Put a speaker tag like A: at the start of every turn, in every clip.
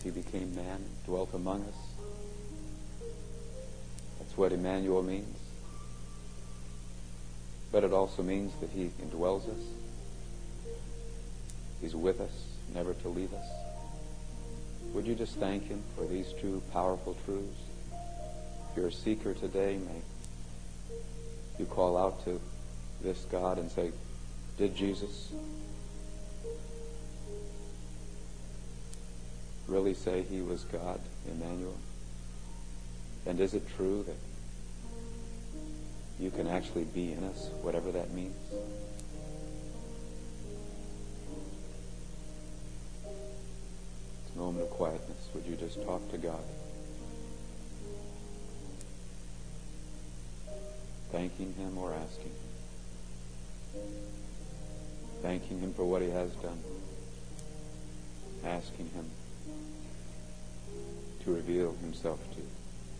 A: He became man, dwelt among us. That's what Emmanuel means. But it also means that He indwells us. He's with us, never to leave us. Would you just thank Him for these true, powerful truths? If you're a seeker today, may you call out to this God and say, did Jesus really say He was God, Emmanuel? And is it true that you can actually be in us, whatever that means? It's a moment of quietness. Would you just talk to God? Thanking Him or asking Him. Thanking Him for what He has done. Asking Him to reveal Himself to you.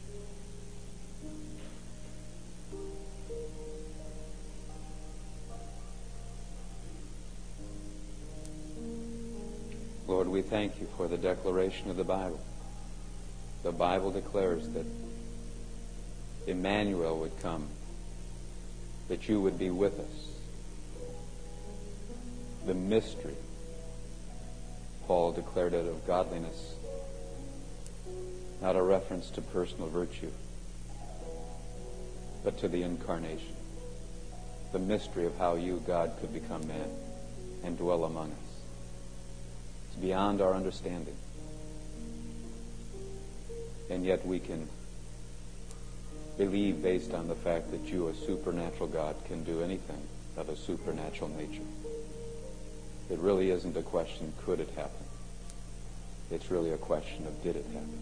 A: Lord, we thank You for the declaration of the Bible. The Bible declares that Emmanuel would come, that You would be with us. The mystery, Paul declared it, of godliness, not a reference to personal virtue, but to the incarnation. The mystery of how You, God, could become man and dwell among us. It's beyond our understanding. And yet we can believe based on the fact that You, a supernatural God, can do anything of a supernatural nature. It really isn't a question, could it happen? It's really a question of, did it happen?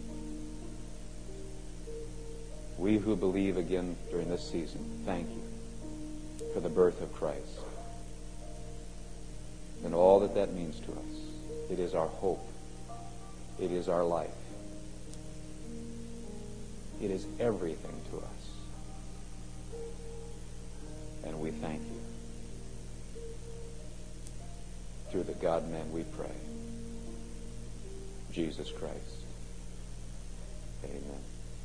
A: We who believe again during this season, thank You for the birth of Christ and all that that means to us. It is our hope. It is our life. It is everything to us. And we thank You. Through the God-man we pray. Jesus Christ. Amen.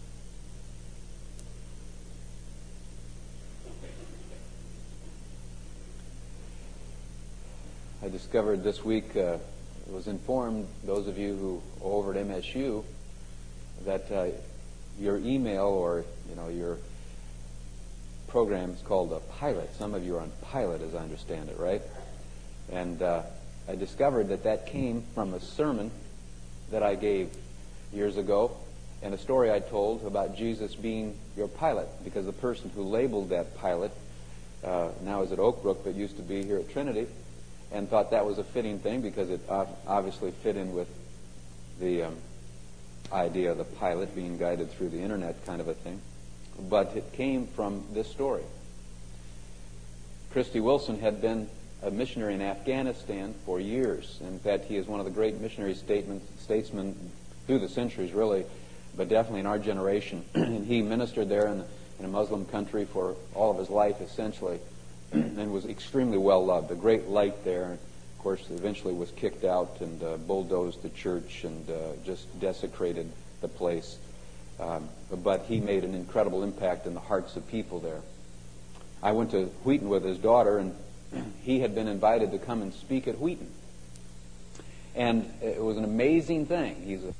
A: I discovered this week, was informed, those of you who are over at MSU, that your email or your program is called a Pilot. Some of you are on Pilot, as I understand it, right? And I discovered that came from a sermon that I gave years ago and a story I told about Jesus being your pilot, because the person who labeled that pilot now is at Oak Brook but used to be here at Trinity, and thought that was a fitting thing because it obviously fit in with the idea of the pilot being guided through the internet kind of a thing. But it came from this story. Christy Wilson had been a missionary in Afghanistan for years. In fact, he is one of the great missionary statesmen through the centuries, really, but definitely in our generation. And he ministered there in a Muslim country for all of his life, essentially, and was extremely well loved. A great light there. Of course, eventually was kicked out and bulldozed the church and just desecrated the place. But he made an incredible impact in the hearts of people there. I went to Wheaton with his daughter, and he had been invited to come and speak at Wheaton. And it was an amazing thing. He's a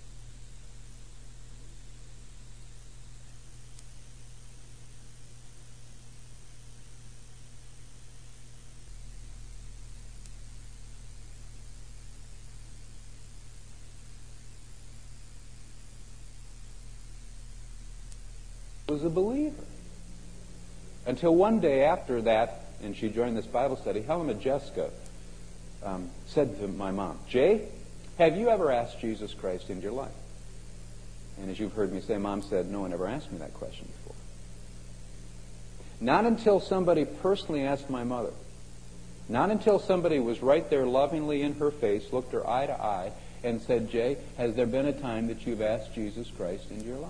A: believer. Until one day after that, and she joined this Bible study, Helen Majeska said to my mom, "Jay, have you ever asked Jesus Christ into your life?" And as you've heard me say, Mom said, "No one ever asked me that question before." Not until somebody personally asked my mother, not until somebody was right there lovingly in her face, looked her eye to eye, and said, "Jay, has there been a time that you've asked Jesus Christ into your life?"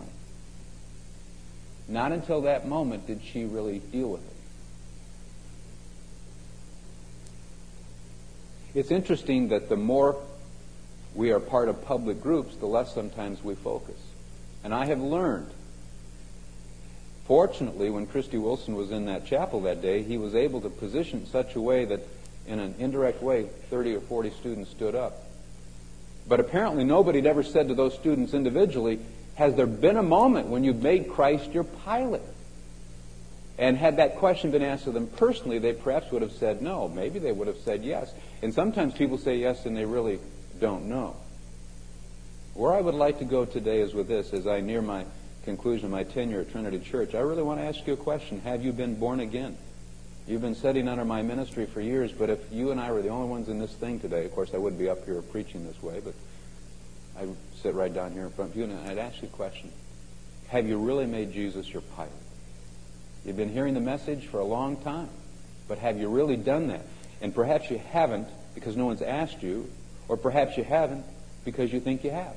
A: Not until that moment did she really deal with it. It's interesting that the more we are part of public groups, the less sometimes we focus. And I have learned, fortunately, when Christy Wilson was in that chapel that day, he was able to position it such a way that in an indirect way, 30 or 40 students stood up. But apparently nobody had ever said to those students individually, has there been a moment when you've made Christ your pilot? And had that question been asked of them personally, they perhaps would have said no. Maybe they would have said yes. And sometimes people say yes and they really don't know. Where I would like to go today is with this, as I near my conclusion of my tenure at Trinity Church. I really want to ask you a question. Have you been born again? You've been sitting under my ministry for years, but if you and I were the only ones in this thing today, of course I wouldn't be up here preaching this way, but I sit right down here in front of you and I'd ask you a question. Have you really made Jesus your pilot? You've been hearing the message for a long time, but have you really done that? And perhaps you haven't because no one's asked you, or perhaps you haven't because you think you have.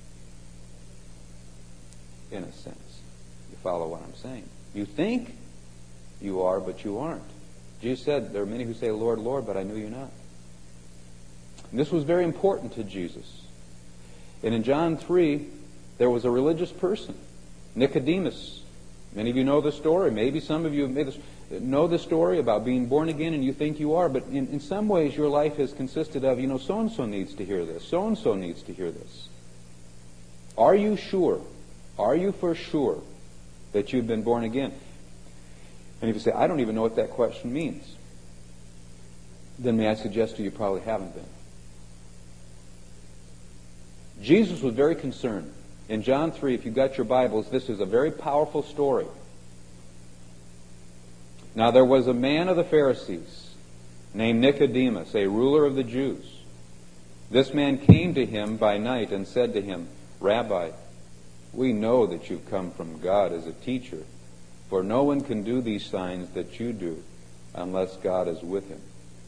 A: In a sense. You follow what I'm saying. You think you are, but you aren't. Jesus said, there are many who say, Lord, Lord, but I knew you not. And this was very important to Jesus. And in John 3, there was a religious person, Nicodemus. Many of you know the story. Maybe some of you know the story about being born again and you think you are. But in some ways your life has consisted of, so-and-so needs to hear this. So-and-so needs to hear this. Are you sure? Are you for sure that you've been born again? And if you say, I don't even know what that question means, then may I suggest to you probably haven't been. Jesus was very concerned. In John 3, if you've got your Bibles, this is a very powerful story. Now there was a man of the Pharisees named Nicodemus, a ruler of the Jews. This man came to him by night and said to him, Rabbi, we know that you've come from God as a teacher, for no one can do these signs that you do unless God is with him.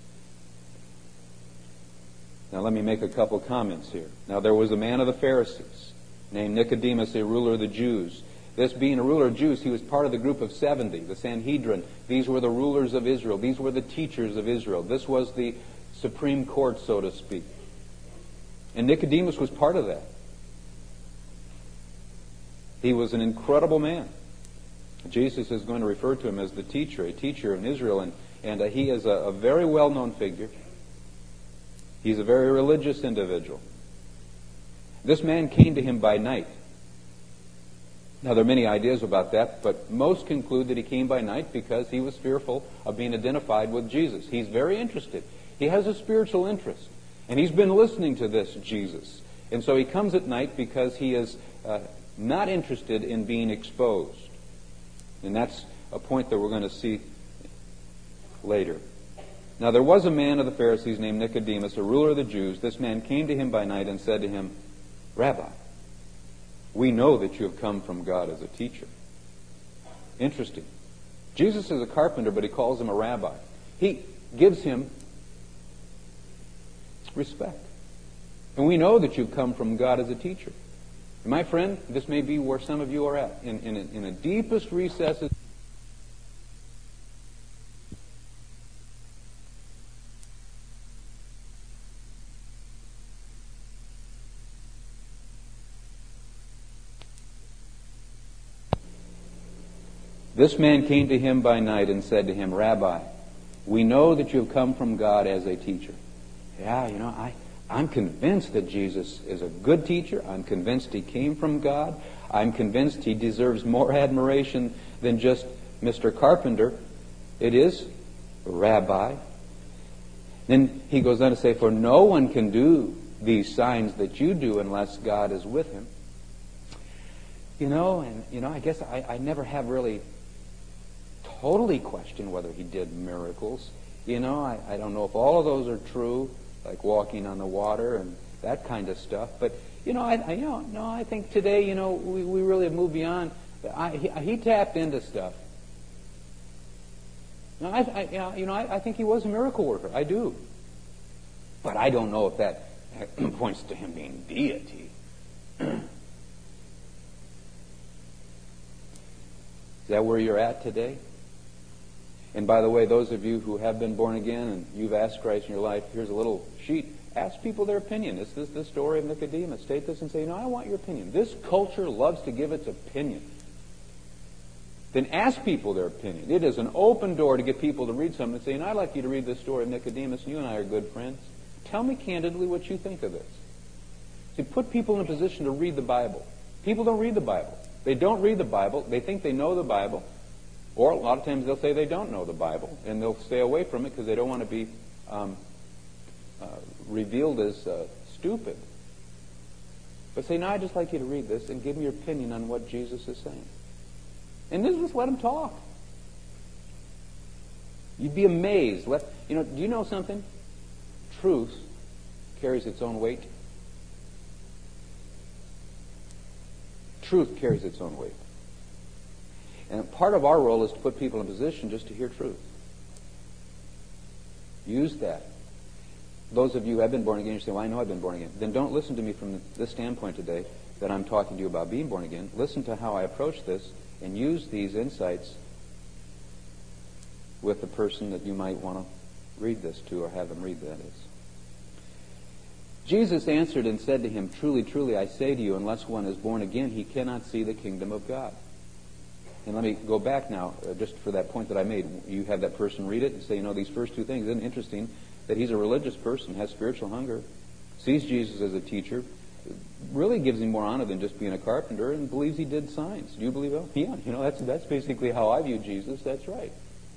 A: Now let me make a couple comments here. Now there was a man of the Pharisees named Nicodemus, a ruler of the Jews. This being a ruler of Jews, he was part of the group of 70, the Sanhedrin. These were the rulers of Israel. These were the teachers of Israel. This was the Supreme Court, so to speak. And Nicodemus was part of that. He was an incredible man. Jesus is going to refer to him as the teacher, a teacher in Israel, and he is a very well-known figure. He's a very religious individual. This man came to him by night. Now, there are many ideas about that, but most conclude that he came by night because he was fearful of being identified with Jesus. He's very interested. He has a spiritual interest, and he's been listening to this Jesus. And so he comes at night because he is not interested in being exposed. And that's a point that we're going to see later. Now, there was a man of the Pharisees named Nicodemus, a ruler of the Jews. This man came to him by night and said to him, Rabbi, we know that you have come from God as a teacher. Interesting. Jesus is a carpenter, but he calls him a rabbi. He gives him respect. And we know that you've come from God as a teacher. And my friend, this may be where some of you are at. In the deepest recesses. This man came to him by night and said to him, Rabbi, we know that you have come from God as a teacher. Yeah, I'm convinced that Jesus is a good teacher. I'm convinced he came from God. I'm convinced he deserves more admiration than just Mr. Carpenter. It is Rabbi. Then he goes on to say, for no one can do these signs that you do unless God is with him. I guess I never have really totally questioned whether he did miracles. I don't know if all of those are true, like walking on the water and that kind of stuff. But I think today, we really have moved beyond. He tapped into stuff. I think he was a miracle worker. I do, but I don't know if that points to him being deity. Is that where you're at today? And by the way, those of you who have been born again and you've asked Christ in your life, here's a little sheet. Ask people their opinion. This is the story of Nicodemus. State this and say, I want your opinion. This culture loves to give its opinion. Then ask people their opinion. It is an open door to get people to read something and say, I'd like you to read this story of Nicodemus, and you and I are good friends. Tell me candidly what you think of this. See, put people in a position to read the Bible. People don't read the Bible. They don't read the Bible. They think they know the Bible. Or a lot of times they'll say they don't know the Bible, and they'll stay away from it because they don't want to be revealed as stupid. But say, I'd just like you to read this and give me your opinion on what Jesus is saying. And then just let them talk. You'd be amazed. Do you know something? Truth carries its own weight. Truth carries its own weight. And part of our role is to put people in a position just to hear truth. Use that. Those of you who have been born again, you say, I know I've been born again. Then don't listen to me from this standpoint today that I'm talking to you about being born again. Listen to how I approach this and use these insights with the person that you might want to read this to or have them read that is. Jesus answered and said to him, Truly, truly, I say to you, unless one is born again, he cannot see the kingdom of God. And let me go back now, just for that point that I made. You have that person read it and say, these first two things. Isn't it interesting that he's a religious person, has spiritual hunger, sees Jesus as a teacher, really gives him more honor than just being a carpenter, and believes he did signs. Do you believe that? Yeah, that's basically how I view Jesus. That's right.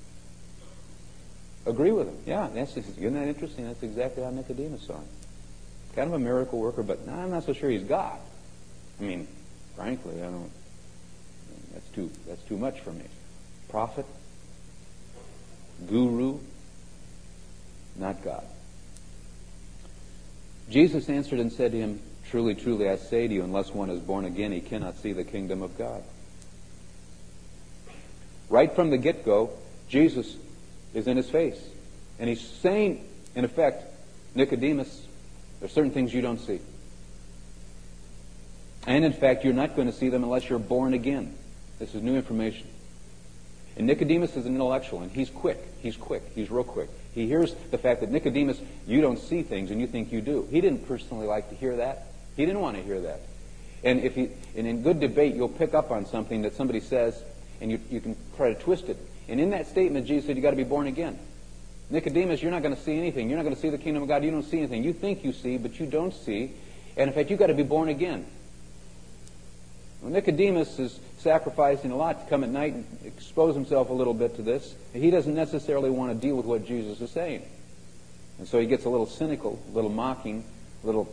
A: Agree with him. Yeah, isn't that interesting? That's exactly how Nicodemus saw him. Kind of a miracle worker, but I'm not so sure he's God. Frankly, I don't. That's too much for me. Prophet, guru, not God. Jesus answered and said to him, Truly, truly, I say to you, unless one is born again, he cannot see the kingdom of God. Right from the get-go, Jesus is in his face. And he's saying, in effect, Nicodemus, there's certain things you don't see. And in fact, you're not going to see them unless you're born again. This is new information. And Nicodemus is an intellectual, and he's quick. He's real quick. He hears the fact that Nicodemus, you don't see things and you think you do. He didn't personally like to hear that. He didn't want to hear that. And in good debate, you'll pick up on something that somebody says, and you can try to twist it. And in that statement, Jesus said, you got to be born again. Nicodemus, you're not going to see anything. You're not going to see the kingdom of God. You don't see anything. You think you see, but you don't see. And in fact, you've got to be born again. Well, Nicodemus is sacrificing a lot to come at night and expose himself a little bit to this. He doesn't necessarily want to deal with what Jesus is saying. And so he gets a little cynical, a little mocking, a little...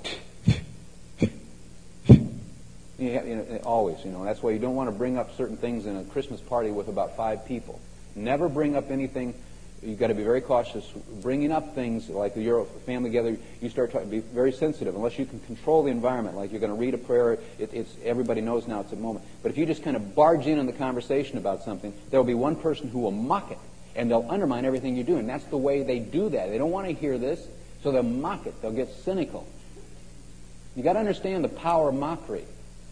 A: always, that's why you don't want to bring up certain things in a Christmas party with about 5 people. Never bring up anything. You've got to be very cautious. Bringing up things like you're a family together, you start to be very sensitive. Unless you can control the environment, like you're going to read a prayer, it's everybody knows now it's a moment. But if you just kind of barge in on the conversation about something, there will be one person who will mock it, and they'll undermine everything you're doing. That's the way they do that. They don't want to hear this, so they'll mock it. They'll get cynical. You got to understand the power of mockery.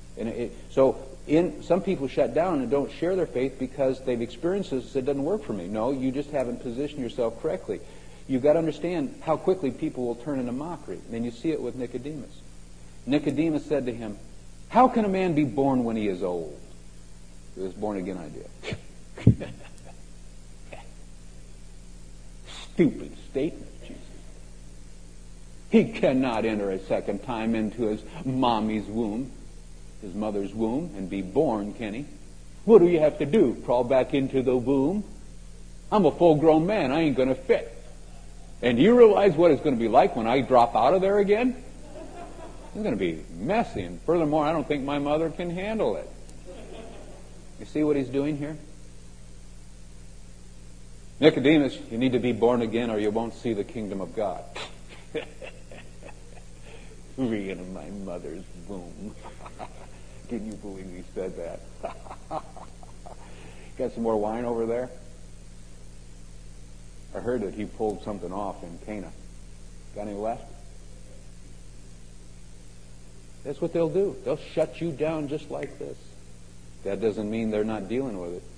A: Some people shut down and don't share their faith because they've experienced this. It doesn't work for me. No, you just haven't positioned yourself correctly. You've got to understand how quickly people will turn into mockery. And you see it with Nicodemus. Nicodemus said to him, how can a man be born when he is old? This born again idea. Stupid statement, Jesus. He cannot enter a second time into his mommy's womb, his mother's womb, and be born, can he? What do you have to do? Crawl back into the womb? I'm a full-grown man. I ain't going to fit. And do you realize what it's going to be like when I drop out of there again? It's going to be messy. And furthermore, I don't think my mother can handle it. You see what he's doing here? Nicodemus, you need to be born again or you won't see the kingdom of God. Free in my mother's womb. Can you believe he said that? Got some more wine over there? I heard that he pulled something off in Cana. Got any left? That's what they'll do. They'll shut you down just like this. That doesn't mean they're not dealing with it.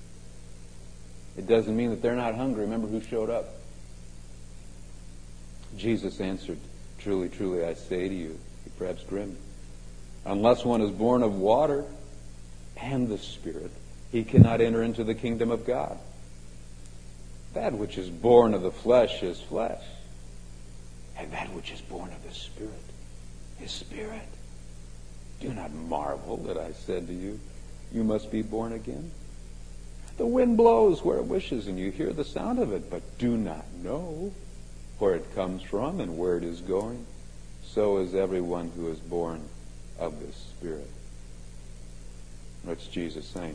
A: It doesn't mean that they're not hungry. Remember who showed up. Jesus answered, "Truly, truly, I say to you," he perhaps grinned, "unless one is born of water and the Spirit, he cannot enter into the kingdom of God. That which is born of the flesh is flesh, and that which is born of the Spirit is spirit. Do not marvel that I said to you, you must be born again. The wind blows where it wishes, and you hear the sound of it, but do not know where it comes from and where it is going. So is everyone who is born of the Spirit." What's Jesus saying?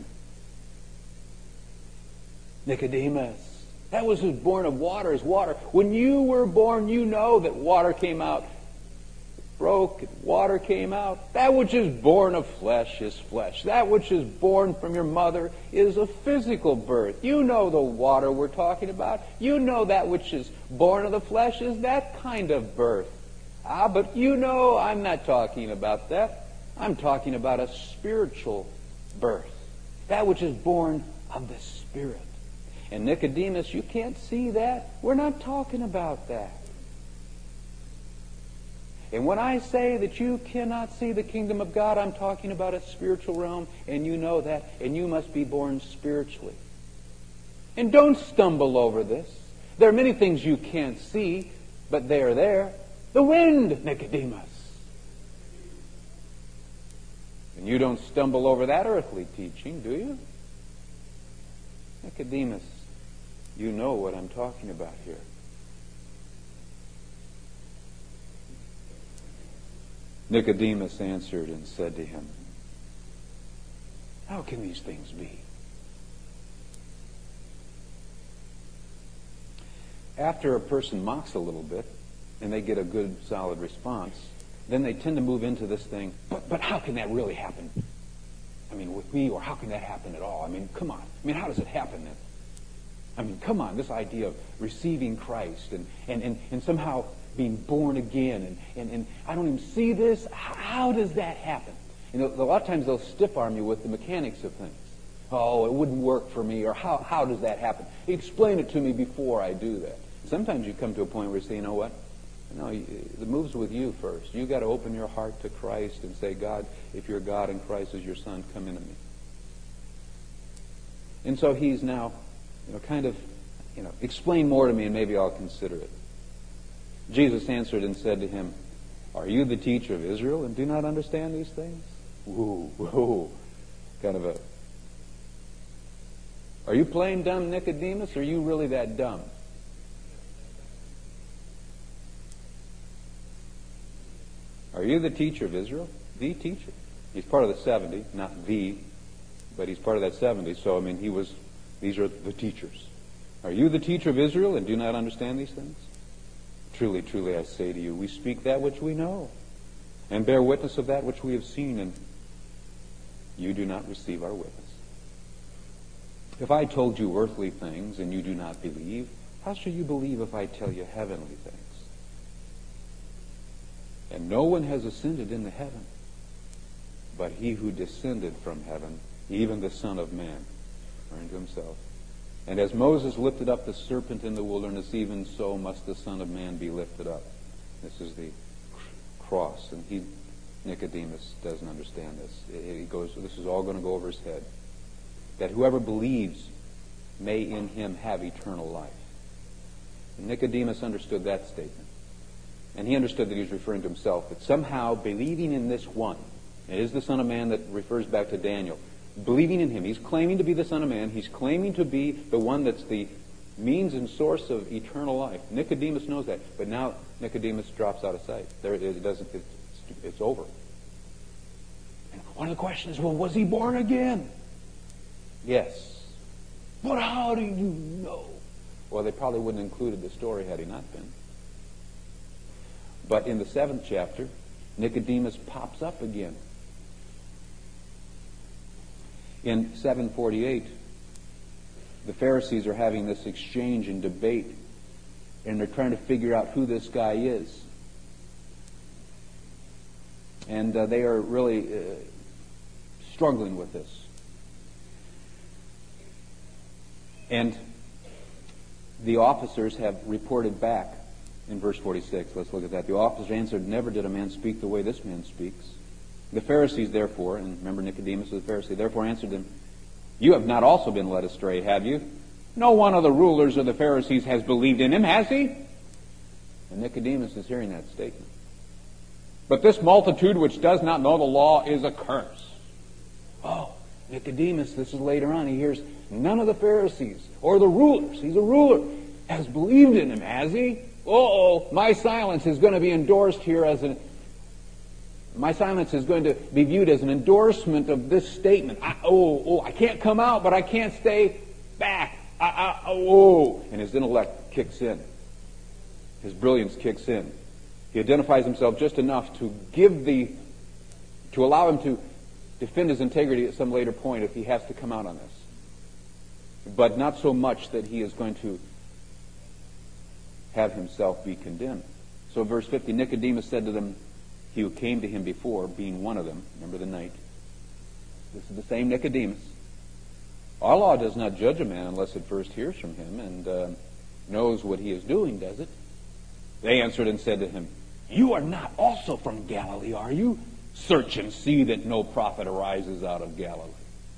A: Nicodemus, that was who's born of water is water. When you were born, you know that water came out. Broke, water came out. That which is born of flesh is flesh. That which is born from your mother is a physical birth. You know the water we're talking about. You know that which is born of the flesh is that kind of birth. But you know I'm not talking about that. I'm talking about a spiritual birth. That which is born of the Spirit. And Nicodemus, you can't see that. We're not talking about that. And when I say that you cannot see the kingdom of God, I'm talking about a spiritual realm, and you know that, and you must be born spiritually. And don't stumble over this. There are many things you can't see, but they are there. The wind, Nicodemus. And you don't stumble over that earthly teaching, do you? Nicodemus, you know what I'm talking about here. Nicodemus answered and said to him, "How can these things be?" After a person mocks a little bit and they get a good, solid response, then they tend to move into this thing, but how can that really happen? I mean, with me, or how can that happen at all? I mean, come on. I mean, how does it happen then? I mean, come on, this idea of receiving Christ and somehow being born again, and I don't even see this. How does that happen? You know, a lot of times they'll stiff-arm you with the mechanics of things. Oh, it wouldn't work for me, or how does that happen? Explain it to me before I do that. Sometimes you come to a point where you say, you know what? No, the move's with you first. You've got to open your heart to Christ and say, God, if you're God and Christ is your Son, come into me. And so he's now, explain more to me and maybe I'll consider it. Jesus answered and said to him, "Are you the teacher of Israel and do not understand these things?" Whoa. Are you playing dumb, Nicodemus, or are you really that dumb? Are you the teacher of Israel? The teacher. He's part of the 70, not the, but he's part of that 70. So, these are the teachers. Are you the teacher of Israel and do not understand these things? Truly, truly, I say to you, we speak that which we know, and bear witness of that which we have seen, and you do not receive our witness. If I told you earthly things and you do not believe, how shall you believe if I tell you heavenly things? And no one has ascended into heaven, but he who descended from heaven, even the Son of Man, referring to himself. And as Moses lifted up the serpent in the wilderness, even so must the Son of Man be lifted up. This is the cross. And Nicodemus doesn't understand this. He goes, this is all going to go over his head. That whoever believes may in him have eternal life. And Nicodemus understood that statement. And he understood that he was referring to himself. That somehow believing in this one, it is the Son of Man that refers back to Daniel, believing in him. He's claiming to be the Son of Man. He's claiming to be the one that's the means and source of eternal life. Nicodemus knows that. But now Nicodemus drops out of sight. It's over. And one of the questions is, well, was he born again? Yes. But how do you know? Well, they probably wouldn't have included the story had he not been. But in the 7th chapter, Nicodemus pops up again. In 7:48, the Pharisees are having this exchange and debate, and they're trying to figure out who this guy is. And they are really struggling with this. And the officers have reported back in verse 46. Let's look at that. The officer answered, "Never did a man speak the way this man speaks." The Pharisees therefore, and remember Nicodemus was a Pharisee, therefore answered him, "You have not also been led astray, have you? No one of the rulers of the Pharisees has believed in him, has he?" And Nicodemus is hearing that statement. "But this multitude which does not know the law is accursed." Oh, Nicodemus, this is later on, he hears none of the Pharisees or the rulers, he's a ruler, has believed in him, has he? My silence is going to be endorsed here my silence is going to be viewed as an endorsement of this statement. I can't come out, but I can't stay back. And his intellect kicks in. His brilliance kicks in. He identifies himself just enough to allow him to defend his integrity at some later point if he has to come out on this. But not so much that he is going to have himself be condemned. So verse 50, Nicodemus said to them, he who came to him before, being one of them, remember the night, this is the same Nicodemus. Our law does not judge a man unless it first hears from him and knows what he is doing, does it? They answered and said to him, "You are not also from Galilee, are you? Search and see that no prophet arises out of Galilee."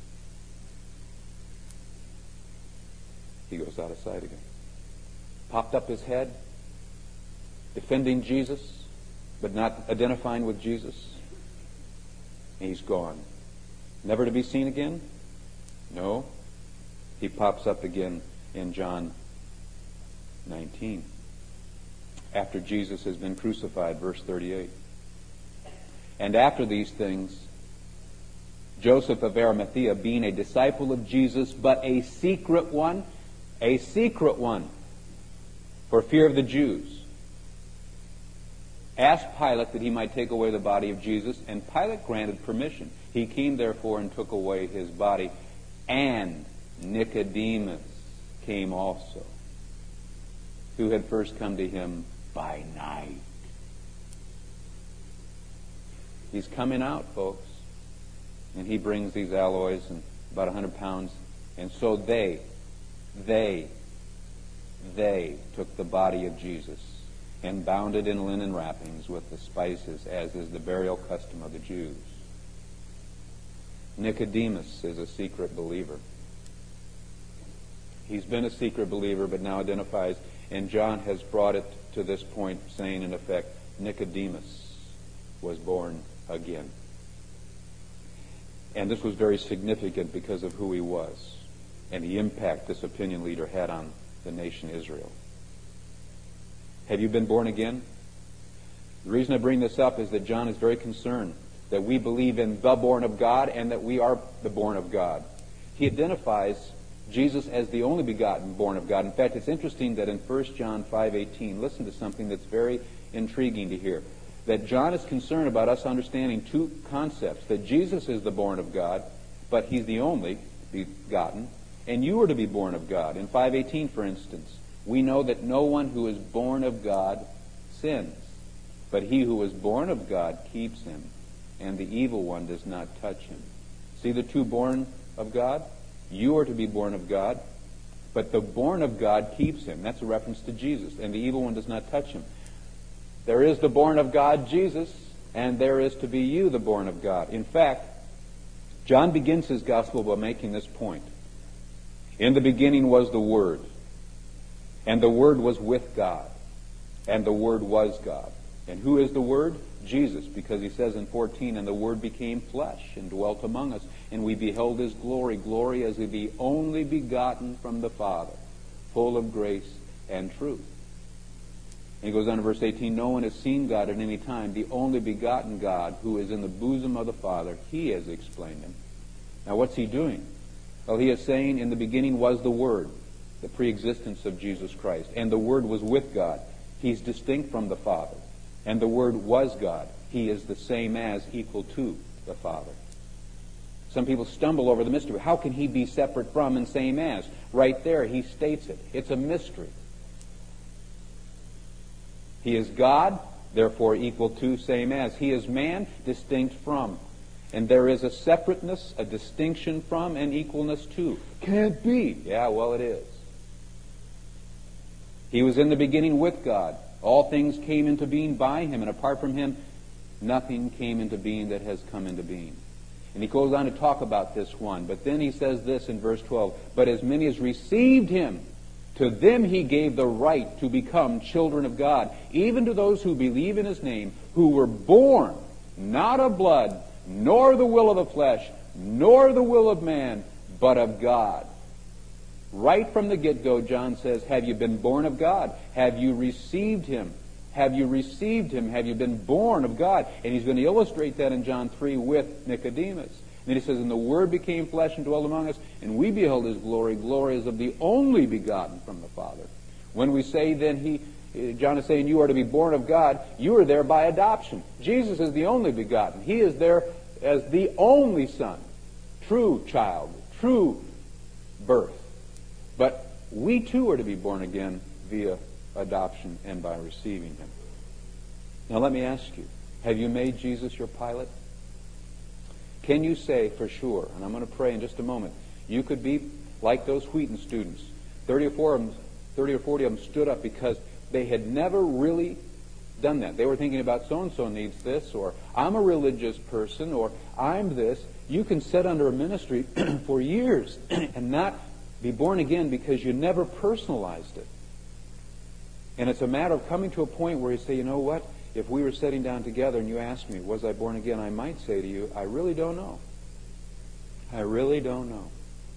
A: He goes out of sight again. Popped up his head, defending Jesus, but not identifying with Jesus. And he's gone. Never to be seen again? No. He pops up again in John 19. After Jesus has been crucified, verse 38. And after these things, Joseph of Arimathea, being a disciple of Jesus, but a secret one, for fear of the Jews, asked Pilate that he might take away the body of Jesus, and Pilate granted permission. He came therefore and took away his body, and Nicodemus came also, who had first come to him by night. He's coming out, folks, and he brings these alloys and about 100 pounds, and so they took the body of Jesus and bound it in linen wrappings with the spices, as is the burial custom of the Jews. Nicodemus is a secret believer. He's been a secret believer, but now identifies, and John has brought it to this point, saying in effect, Nicodemus was born again. And this was very significant because of who he was and the impact this opinion leader had on the nation Israel. Have you been born again? The reason I bring this up is that John is very concerned that we believe in the born of God and that we are the born of God. He identifies Jesus as the only begotten born of God. In fact, it's interesting that in 1 John 5:18, listen to something that's very intriguing to hear, that John is concerned about us understanding two concepts, that Jesus is the born of God, but he's the only begotten, and you are to be born of God. In 5:18, for instance, we know that no one who is born of God sins, but he who is born of God keeps him, and the evil one does not touch him. See the two born of God? You are to be born of God, but the born of God keeps him. That's a reference to Jesus, and the evil one does not touch him. There is the born of God, Jesus, and there is to be you, the born of God. In fact, John begins his gospel by making this point. In the beginning was the Word, and the Word was with God, and the Word was God. And who is the Word? Jesus, because he says in 14, and the Word became flesh and dwelt among us, and we beheld his glory, glory as of the only begotten from the Father, full of grace and truth. And he goes on to verse 18, no one has seen God at any time, the only begotten God who is in the bosom of the Father, he has explained him. Now what's he doing? Well, he is saying in the beginning was the Word, the preexistence of Jesus Christ, and the Word was with God. He's distinct from the Father. And the Word was God. He is the same as, equal to the Father. Some people stumble over the mystery. How can he be separate from and same as? Right there, he states it. It's a mystery. He is God, therefore equal to, same as. He is man, distinct from. And there is a separateness, a distinction from, and equalness to. Can't be. Yeah, well, it is. He was in the beginning with God. All things came into being by him, and apart from him, nothing came into being that has come into being. And he goes on to talk about this one. But then he says this in verse 12, but as many as received him, to them he gave the right to become children of God, even to those who believe in his name, who were born not of blood, nor the will of the flesh, nor the will of man, but of God. Right from the get-go, John says, have you been born of God? Have you received him? Have you received him? Have you been born of God? And he's going to illustrate that in John 3 with Nicodemus. And then he says, and the Word became flesh and dwelt among us, and we beheld his glory. Glory as of the only begotten from the Father. When we say then John is saying you are to be born of God, you are there by adoption. Jesus is the only begotten. He is there as the only Son. True child, true birth. But we too are to be born again via adoption and by receiving him. Now let me ask you, have you made Jesus your pilot? Can you say for sure, and I'm going to pray in just a moment, you could be like those Wheaton students. 30 or 40 of them stood up because they had never really done that. They were thinking about so-and-so needs this, or I'm a religious person, or I'm this. You can sit under a ministry for years and not be born again because you never personalized it. And it's a matter of coming to a point where you say, you know what? If we were sitting down together and you asked me, was I born again? I might say to you, I really don't know. I really don't know.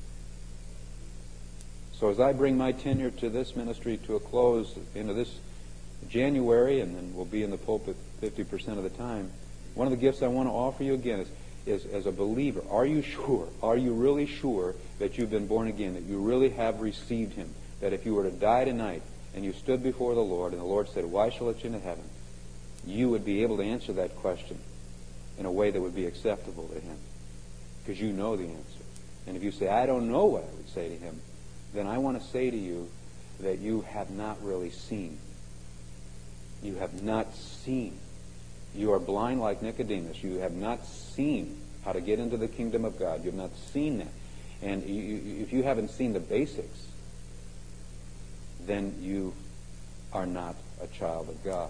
A: So as I bring my tenure to this ministry to a close into this January, and then we'll be in the pulpit 50% of the time, one of the gifts I want to offer you again is as a believer, are you sure? Are you really sure that you've been born again, that you really have received him? That if you were to die tonight and you stood before the Lord and the Lord said, why shall I let you into heaven? You would be able to answer that question in a way that would be acceptable to him. Because you know the answer. And if you say, I don't know what I would say to him, then I want to say to you that you have not really seen. You have not seen. You are blind like Nicodemus. You have not seen how to get into the kingdom of God. You have not seen that. And if you haven't seen the basics, then you are not a child of God.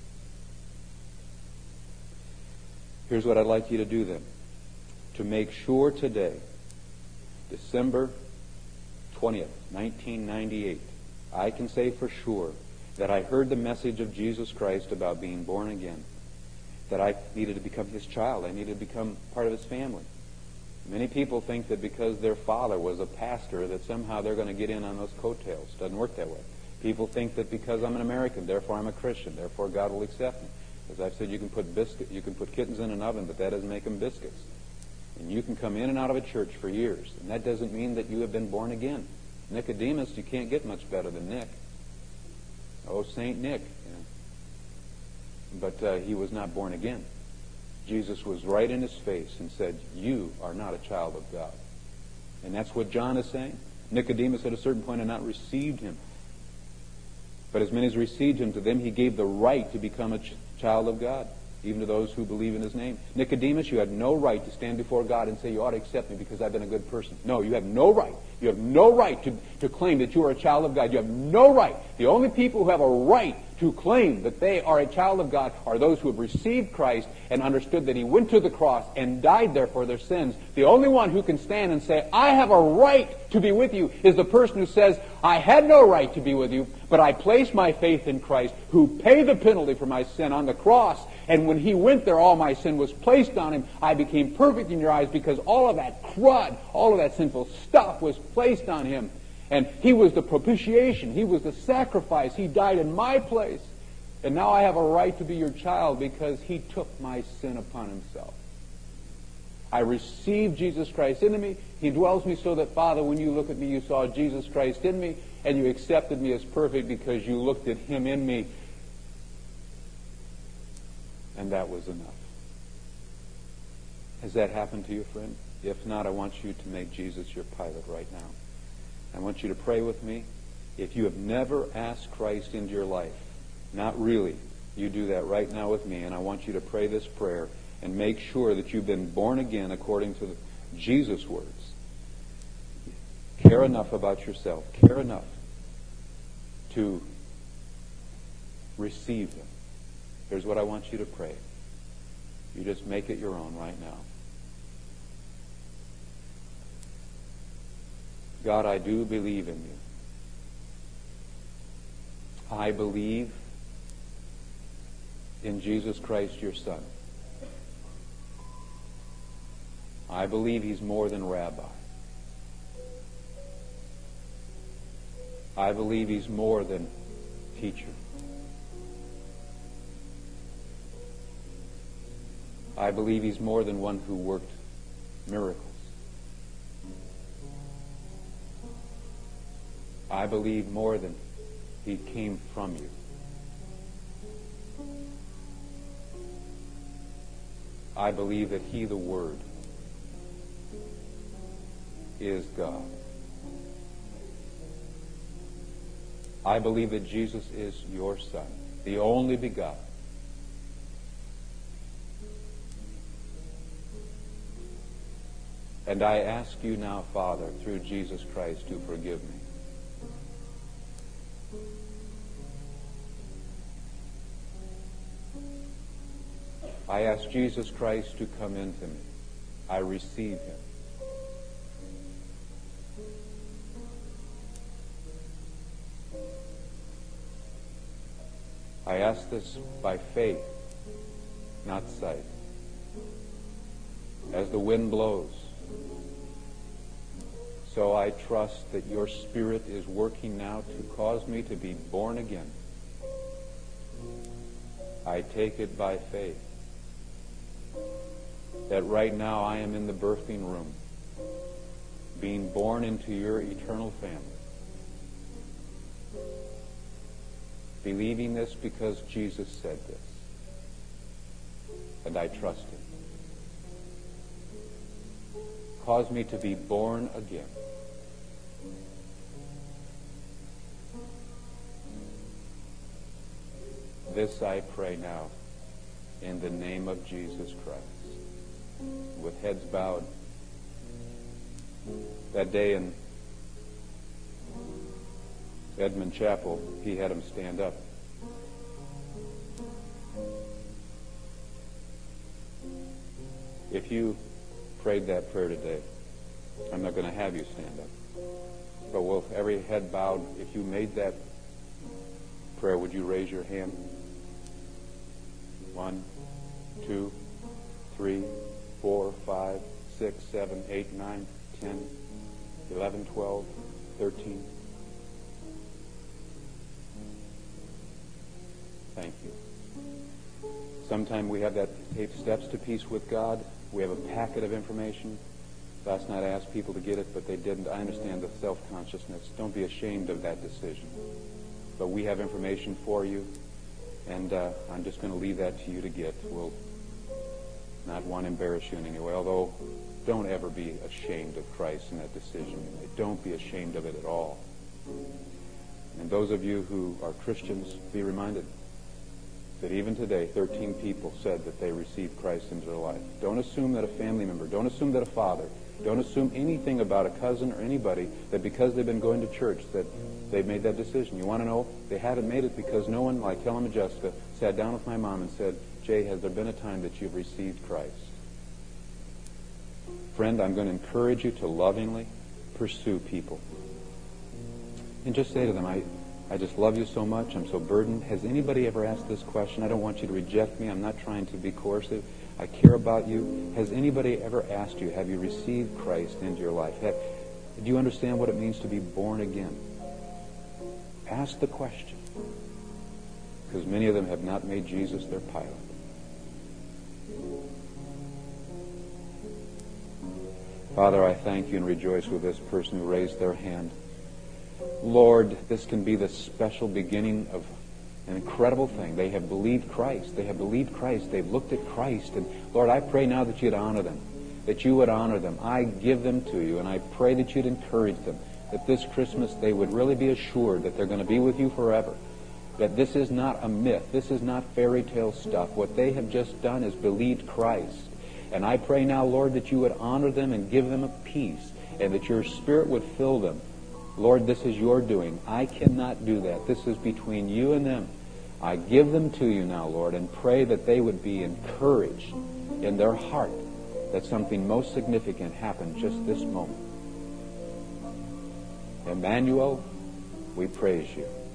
A: Here's what I'd like you to do then. To make sure today, December 20th, 1998, I can say for sure that I heard the message of Jesus Christ about being born again. That I needed to become his child. I needed to become part of his family. Many people think that because their father was a pastor that somehow they're going to get in on those coattails. It doesn't work that way. People think that because I'm an American, therefore I'm a Christian, therefore God will accept me. As I've said, you can put kittens in an oven, but that doesn't make them biscuits. And you can come in and out of a church for years, and that doesn't mean that you have been born again. Nicodemus, you can't get much better than Nick. Oh, Saint Nick. But he was not born again. Jesus was right in his face and said, you are not a child of God. And that's what John is saying. Nicodemus at a certain point had not received him. But as many as received him, to them he gave the right to become a child of God, even to those who believe in his name. Nicodemus, you had no right to stand before God and say, you ought to accept me because I've been a good person. No, you have no right. You have no right to claim that you are a child of God. You have no right. The only people who have a right to claim that they are a child of God are those who have received Christ and understood that he went to the cross and died there for their sins. The only one who can stand and say, I have a right to be with you, is the person who says, I had no right to be with you, but I placed my faith in Christ, who paid the penalty for my sin on the cross. And when he went there, all my sin was placed on him. I became perfect in your eyes because all of that crud, all of that sinful stuff was placed on him. And he was the propitiation. He was the sacrifice. He died in my place. And now I have a right to be your child because he took my sin upon himself. I received Jesus Christ into me. He dwells me so that, Father, when you look at me, you saw Jesus Christ in me, and you accepted me as perfect because you looked at him in me. And that was enough. Has that happened to you, friend? If not, I want you to make Jesus your pilot right now. I want you to pray with me. If you have never asked Christ into your life, not really, you do that right now with me, and I want you to pray this prayer and make sure that you've been born again according to Jesus' words. Care enough about yourself. Care enough to receive Him. Here's what I want you to pray. You just make it your own right now. God, I do believe in you. I believe in Jesus Christ, your Son. I believe He's more than rabbi. I believe He's more than teacher. I believe He's more than one who worked miracles. I believe more than He came from you. I believe that He, the Word, is God. I believe that Jesus is your Son, the only begotten. And I ask you now, Father, through Jesus Christ, to forgive me. I ask Jesus Christ to come into me. I receive Him. I ask this by faith, not sight. As the wind blows, so I trust that your Spirit is working now to cause me to be born again. I take it by faith that right now I am in the birthing room, being born into your eternal family. Believing this because Jesus said this. And I trust Him. Cause me to be born again. This I pray now in the name of Jesus Christ. With heads bowed. That day in Edmund Chapel, he had him stand up. If you prayed that prayer today, I'm not going to have you stand up. But with every head bowed, if you made that prayer, would you raise your hand? 1, 2, 3, 4, 5, 6, 7, 8, 9, 10, 11, 12, 13. Thank you. Sometime we have that tape, Steps to Peace with God. We have a packet of information. Last night I asked people to get it, but they didn't. I understand the self-consciousness. Don't be ashamed of that decision. But we have information for you, and I'm just going to leave that to you to get. We'll not want to embarrass you in any way, although don't ever be ashamed of Christ in that decision you made. Don't be ashamed of it at all. And those of you who are Christians, be reminded that even today, 13 people said that they received Christ into their life. Don't assume that a family member, don't assume that a father, don't assume anything about a cousin or anybody that because they've been going to church that they've made that decision. You want to know? They haven't made it because no one, like Helen and Jessica, sat down with my mom and said, Jay, has there been a time that you've received Christ? Friend, I'm going to encourage you to lovingly pursue people. And just say to them, I just love you so much. I'm so burdened. Has anybody ever asked this question? I don't want you to reject me. I'm not trying to be coercive. I care about you. Has anybody ever asked you, have you received Christ into your life? Do you understand what it means to be born again? Ask the question. Because many of them have not made Jesus their pilot. Father, I thank you and rejoice with this person who raised their hand. Lord, this can be the special beginning of an incredible thing. They have believed Christ. They have believed Christ. They've looked at Christ. And Lord, I pray now that you'd honor them, that you would honor them. I give them to you, and I pray that you'd encourage them, that this Christmas they would really be assured that they're going to be with you forever, that this is not a myth. This is not fairy tale stuff. What they have just done is believed Christ. And I pray now, Lord, that you would honor them and give them a peace, and that your Spirit would fill them. Lord, this is your doing. I cannot do that. This is between you and them. I give them to you now, Lord, and pray that they would be encouraged in their heart that something most significant happened just this moment. Emmanuel, we praise you.